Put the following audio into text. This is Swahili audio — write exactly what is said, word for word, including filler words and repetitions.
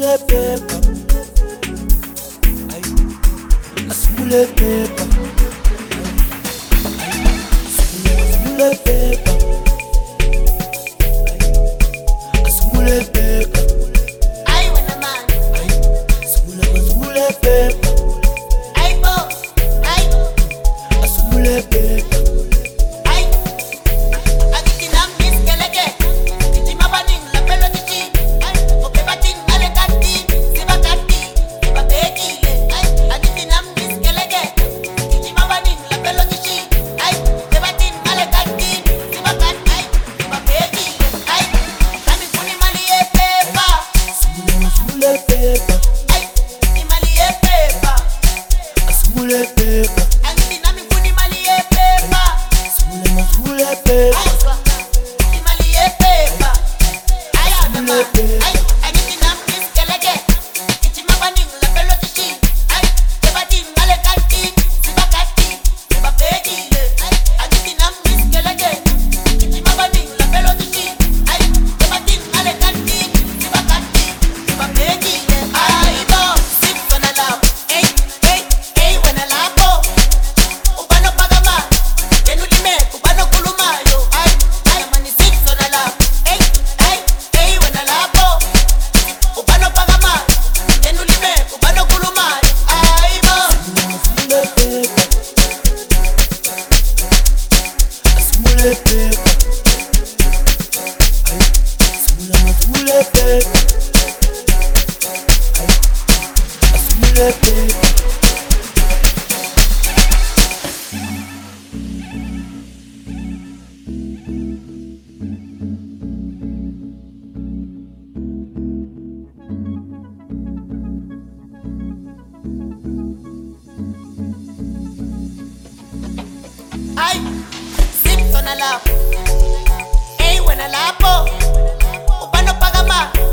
Asumule paper, asumule paper, asumule paper, asumule paper. I wanna man. Asumule asumule paper, I bo. I. asumule paper. I. Agiti nam miskeleke. Kiti mabaning la pelo kiti. I. Ope batin ale kati. Siba kati. Siba pekile. I. Agiti nam miskeleke. Kiti mabaning la pelo kiti. I. Ope batin ale kati. Siba kati. Siba pekile. I. Kami kuni mali e pepa. Asumule asumule paper, I. Kuni mali e pepa. asumule paper, Agiti nami kuni mali e pepa. asumule asumule paper. Aiswa, imali e pepa. Ayana ma, ay, aniti nam miskeleke. Kichi mabaning la pelo kichi. Ay, kebatin ngale kati, siba kati, siba pegile. Ay, aniti nam miskeleke. Kichi mabaning la pelo kichi. Ay, kebatin ngale kati, siba kati, siba pegile. Ay, bo, sip wana lap. Ey, ey, ey, wana lapo. Ubano pagama, enulime, ubano kulumayo. Ay, ay, mani sip wana lap. Ey, ey, ey, wana lapo. Ubano pagama, enulime, ubano kulumayo. Ay, bo. Asumule paper, asumule asumule paper, asumule paper. Ay, sip wana lapo. Ey, wana lapo. Ubano pagama,